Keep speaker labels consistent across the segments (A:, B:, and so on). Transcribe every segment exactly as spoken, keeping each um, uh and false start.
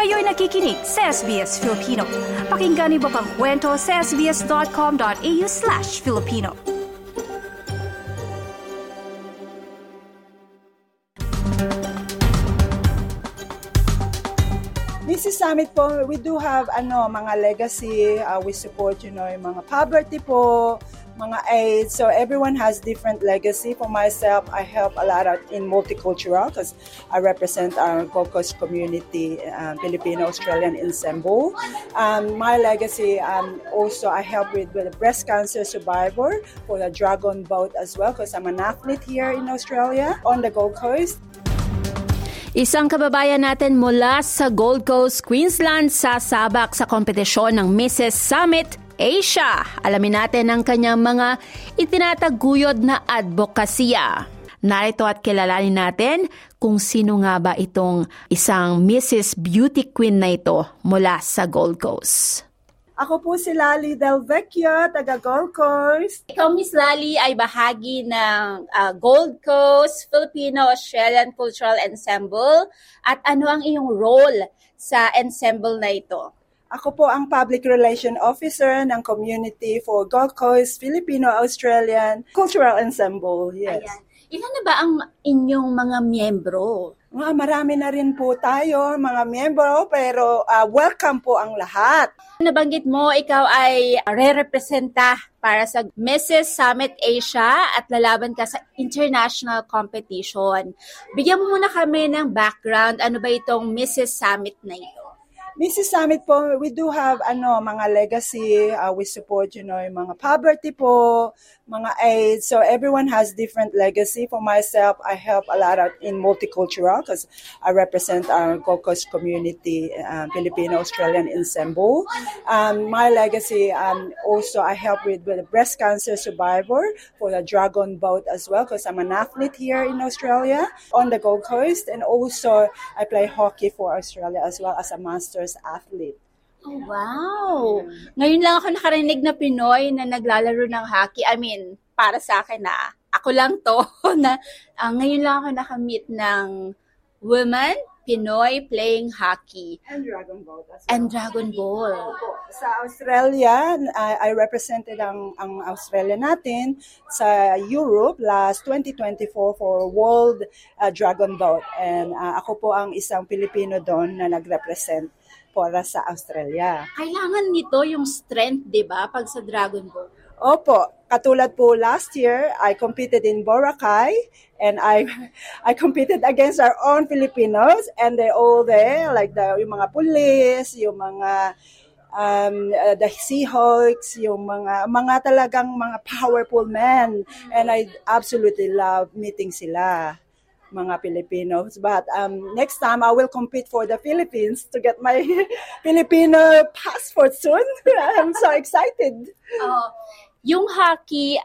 A: Kayo'y nakikinig sa S B S Filipino. Pakinggan niyo pa ang kwento sa sbs.com.au slash Filipino.
B: Missus Summit po, we do have ano mga legacy, uh, we support you know yung mga poverty po, mga AIDS. So everyone has different legacy. For myself, I help a lot out in multicultural because I represent our Gold Coast community, um, Filipino-Australian in Cebu. Um, my legacy, um, also I help with, with the breast cancer survivor for the Dragon Boat as well because I'm an athlete here in Australia on the Gold Coast.
C: Isang kababayan natin mula sa Gold Coast, Queensland, sasabak sa kompetisyon ng Missus Summit Asia. Alamin natin ang kanyang mga itinataguyod na advokasya. Narito at kilalanin natin kung sino nga ba itong isang Missus Beauty Queen na ito mula sa Gold Coast.
B: Ako po si Lali Del Vecchio, taga Gold Coast.
D: Ikaw, Miss Lali, ay bahagi ng uh, Gold Coast Filipino-Australian Cultural Ensemble. At ano ang iyong role sa ensemble na ito?
B: Ako po ang Public Relation Officer ng Community for Gold Coast Filipino-Australian Cultural Ensemble. Yes.
D: Ayan. Ilan na ba ang inyong mga miyembro?
B: Mga marami na rin po tayo, mga miyembro, pero uh, welcome po ang lahat.
D: Nabanggit mo, ikaw ay re-representa para sa Missus Summit Asia at lalaban ka sa international competition. Bigyan mo muna kami ng background. Ano ba itong Missus Summit na ito?
B: Missus Summit po, we do have ano mga legacy, uh, we support you know yung mga poverty po, mga AIDS. So everyone has different legacy. For myself, I help a lot out in multicultural because I represent our Gold Coast community, um, Filipino-Australian in Cebu. Um, my legacy, um, also I help with, with the breast cancer survivor for the Dragon Boat as well because I'm an athlete here in Australia on the Gold Coast, and also I play hockey for Australia as well as a master's athlete.
D: Oh, wow! Ngayon lang ako nakarinig na Pinoy na naglalaro ng hockey. I mean, para sa akin na, ako lang to, na uh, ngayon lang ako nakamit ng woman, Pinoy playing hockey.
B: And Dragon Ball. As well.
D: And Dragon Ball.
B: Sa Australia, I, I represented ang, ang Australia natin sa Europe last twenty twenty-four for World uh, Dragon Boat. And uh, ako po ang isang Pilipino doon na nag-represent para sa Australia.
D: Kailangan nito yung strength, di ba, pag sa Dragon Ball?
B: Opo, katulad po last year, I competed in Boracay and I I competed against our own Filipinos and they all there, like the yung mga police, yung mga um, uh, the Seahawks, yung mga mga talagang mga powerful men, and I absolutely love meeting sila, mga Filipinos. But um, next time, I will compete for the Philippines to get my Filipino passport soon. I'm so excited.
D: Uh, yung hockey,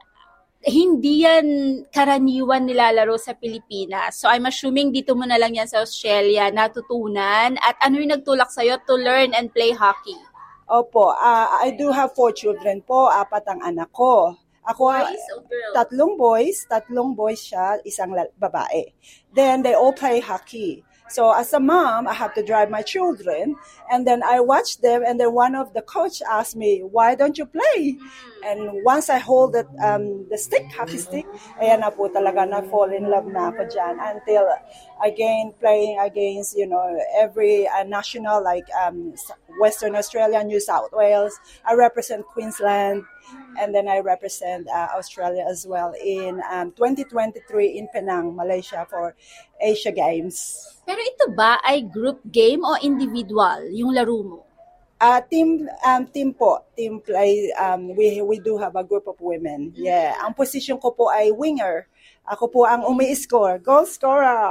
D: hindi yan karaniwan nilalaro sa Pilipinas. So I'm assuming dito mo na lang yan sa Australia natutunan. At ano yung nagtulak sa'yo to learn and play hockey?
B: Opo, uh, I do have four children po. Apat ang anak ko. Ako,
D: boys or girls?
B: Tatlong boys, tatlong boys siya, isang babae. Then they all play hockey. So as a mom, I have to drive my children, and then I watch them, and then one of the coach asked me, "Why don't you play?" And once I hold it, um, the stick, hockey stick, ayan na po talaga na fall in love na ako dyan until again playing against, you know, every uh, national like um, Western Australia, New South Wales. I represent Queensland. And then I represent uh, Australia as well in um, twenty twenty-three in Penang, Malaysia for Asia Games.
D: Pero ito ba ay group game o individual yung laro mo?
B: Uh, team um, team po, team play. Um, we we do have a group of women. Yeah, ang position ko po ay winger. Ako po ang umi-score, goal scorer.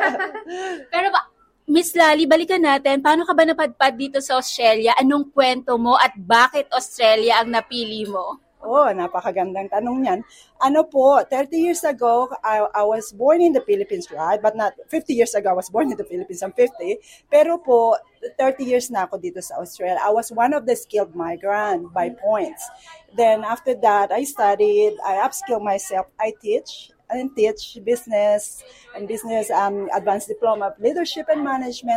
D: Pero ba, Miss Lali, balikan natin, paano ka ba napadpad dito sa Australia? Anong kwento mo at bakit Australia ang napili mo?
B: Oh, napakagandang tanong yan. Ano po, thirty years ago, I, I was born in the Philippines, right? But not, fifty years ago, I was born in the Philippines. I'm fifty. Pero po, thirty years na ako dito sa Australia. I was one of the skilled migrant by points. Then after that, I studied, I upskilled myself, I teach. and teach business and business um, advanced diploma of leadership and management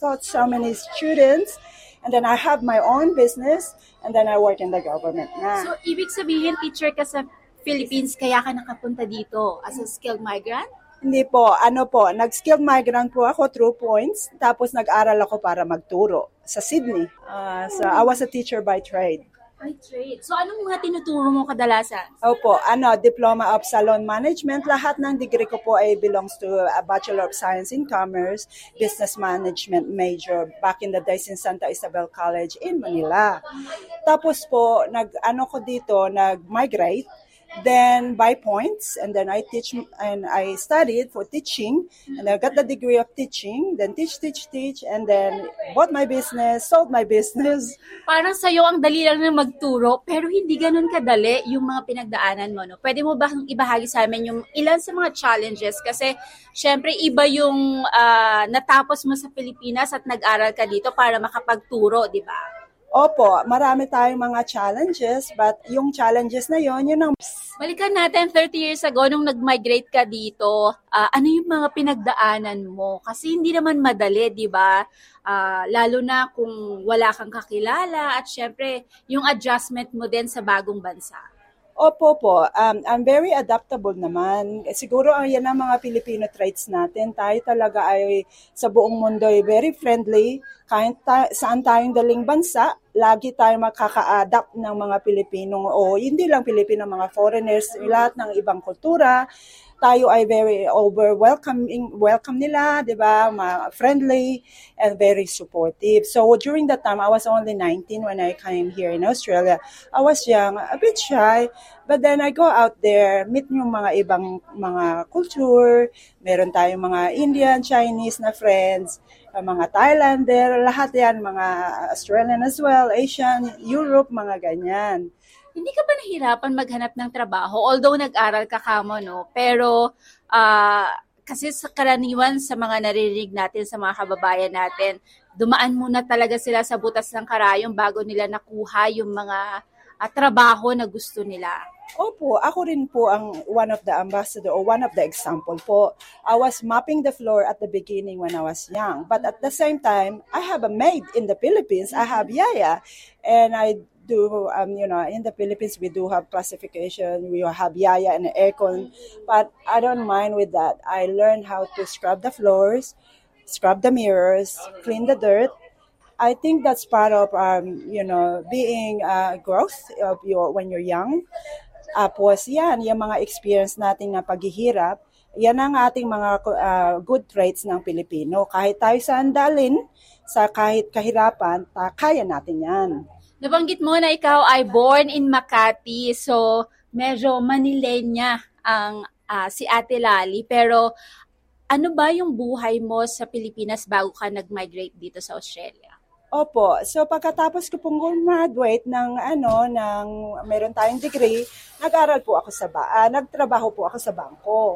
B: taught so many students. And then I have my own business, and then I work in the government na.
D: So, ibig sabihin, teacher ka sa Philippines, kaya ka nakapunta dito as a skilled migrant?
B: Hindi po, ano po, nag-skilled migrant po ako through points, tapos nag-aral ako para magturo sa Sydney. Uh, so I was a teacher by trade.
D: By trade. So anong mga tinuturo mo kadalasan?
B: Opo, ano, Diploma of Salon Management. Lahat ng degree ko po ay belongs to a Bachelor of Science in Commerce, Business Management major back in the days in Santa Isabel College in Manila. Tapos po, nag, ano ko dito, nag-migrate. Then by points, and then I teach and I studied for teaching, and I got the degree of teaching, then teach, teach, teach, and then bought my business, sold my business.
D: Parang sa'yo ang dali lang na magturo, pero hindi ganun kadali yung mga pinagdaanan mo, no? Pwede mo ba ibahagi sa amin yung ilan sa mga challenges? Kasi, syempre, iba yung uh, natapos mo sa Pilipinas at nag-aral ka dito para makapagturo, di ba?
B: Opo, marami tayong mga challenges, but yung challenges na yon, yun ang...
D: Balikan natin, thirty years ago, nung nag-migrate ka dito, uh, ano yung mga pinagdaanan mo? Kasi hindi naman madali, di ba? Uh, lalo na kung wala kang kakilala at syempre, yung adjustment mo din sa bagong bansa.
B: Opo po, um, I'm very adaptable naman. Siguro ang yan ang mga Filipino traits natin. Tayo talaga ay sa buong mundo ay very friendly. Kahit ta- saan tayong daling bansa, lagi tayong makaka-adapt ng mga Pilipino o hindi lang Pilipino, mga foreigners, lahat ng ibang kultura. Tayo ay very over welcoming, welcome nila, di ba? Friendly and very supportive. So during that time, I was only nineteen when I came here in Australia. I was young, a bit shy, but then I go out there, meet yung mga ibang mga culture. Meron tayong mga Indian, Chinese na friends, mga Thailander, lahat yan, mga Australian as well, Asian, Europe, mga ganyan.
D: Hindi ka ba nahirapan maghanap ng trabaho? Although nag-aral ka kamo, no? Pero uh, kasi sa karaniwan sa mga naririnig natin, sa mga kababayan natin, dumaan muna talaga sila sa butas ng karayom bago nila nakuha yung mga uh, trabaho na gusto nila.
B: Opo, ako rin po ang one of the ambassador or one of the example po. I was mopping the floor at the beginning when I was young. But at the same time, I have a maid in the Philippines. I have Yaya. And I do, um, you know, in the Philippines, we do have classification. We have Yaya and aircon. But I don't mind with that. I learned how to scrub the floors, scrub the mirrors, clean the dirt. I think that's part of, um, you know, being uh, growth of your, when you're young. Tapos yan, yung mga experience natin na paghihirap, yan ang ating mga uh, good traits ng Pilipino. Kahit tayo saan dalin, sa kahit kahirapan, ta, kaya natin yan.
D: Nabanggit mo na ikaw ay born in Makati, so medyo Manilenya ang uh, si Ate Lali. Pero ano ba yung buhay mo sa Pilipinas bago ka nag-migrate dito sa Australia?
B: Opo. So pagkatapos ko pong graduate ng ano ng meron tayong degree, nag-aral po ako sa ba, uh, nagtrabaho po ako sa bangko.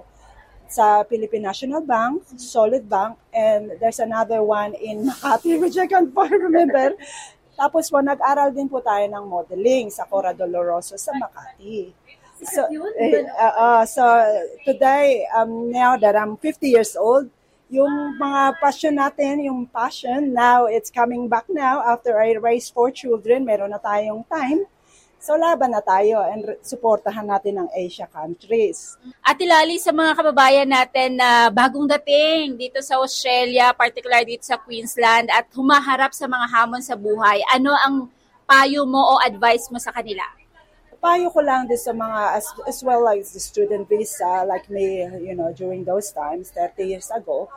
B: Sa Philippine National Bank, Solid Bank, and there's another one in Makati which I can't remember. Tapos po nag-aral din po tayo ng modeling sa Cora Doloroso sa Makati. So uh, uh, so today um now that I'm fifty years old, yung mga passion natin, yung passion, now it's coming back now after I raised four children, meron na tayong time. So laban na tayo and suportahan natin ang Asia countries.
D: Ate Lali, sa mga kababayan natin na bagong dating dito sa Australia, particular dito sa Queensland, at humaharap sa mga hamon sa buhay, ano ang payo mo o advice mo sa kanila?
B: Payo ko lang din sa mga, as, as well as the student visa, like me, you know, during those times, thirty years ago,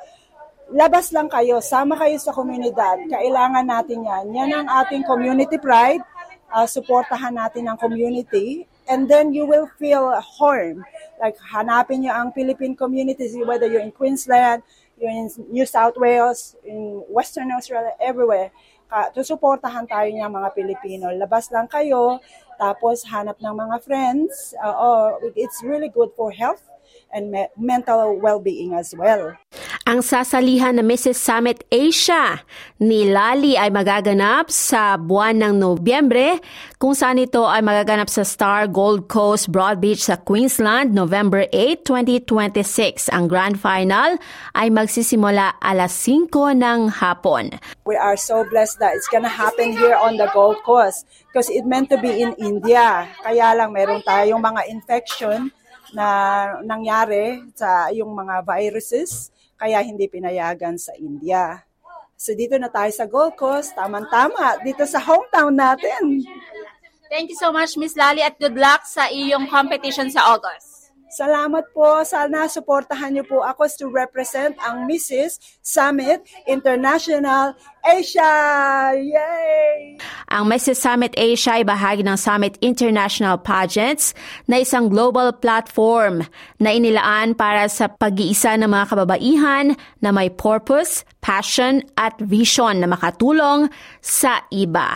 B: labas lang kayo, sama kayo sa komunidad. Kailangan natin yan. Yan ang ating community pride. Uh, suportahan natin ang community. And then you will feel home. Like, hanapin nyo ang Philippine communities, whether you're in Queensland, you're in New South Wales, in Western Australia, everywhere. Uh, to suportahan tayo ng mga Pilipino. Labas lang kayo, tapos hanap ng mga friends. Uh, oh, it's really good for health. and me- mental well-being as well.
C: Ang sasalihan na Missus Summit Asia ni Lali ay magaganap sa buwan ng Nobyembre, kung saan ito ay magaganap sa Star Gold Coast Broad Beach sa Queensland, November eighth, twenty twenty-six. Ang grand final ay magsisimula alas singko ng hapon.
B: We are so blessed that it's gonna happen here on the Gold Coast because it meant to be in India. Kaya lang meron tayong mga infection na nangyari sa yung mga viruses, kaya hindi pinayagan sa India. So dito na tayo sa Gold Coast, tamang-tama, dito sa hometown natin.
D: Thank you so much, Miss Lali, at good luck sa iyong competition sa August.
B: Salamat po. Sana suportahan niyo po ako to represent ang Missus Summit International Asia. Yay!
C: Ang Missus Summit Asia ay bahagi ng Summit International Pageants na isang global platform na inilaan para sa pag-iisa ng mga kababaihan na may purpose, passion at vision na makatulong sa iba.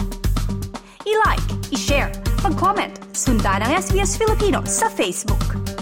A: I-like, i-share, mag-comment, sundan ang S B S Filipino sa Facebook.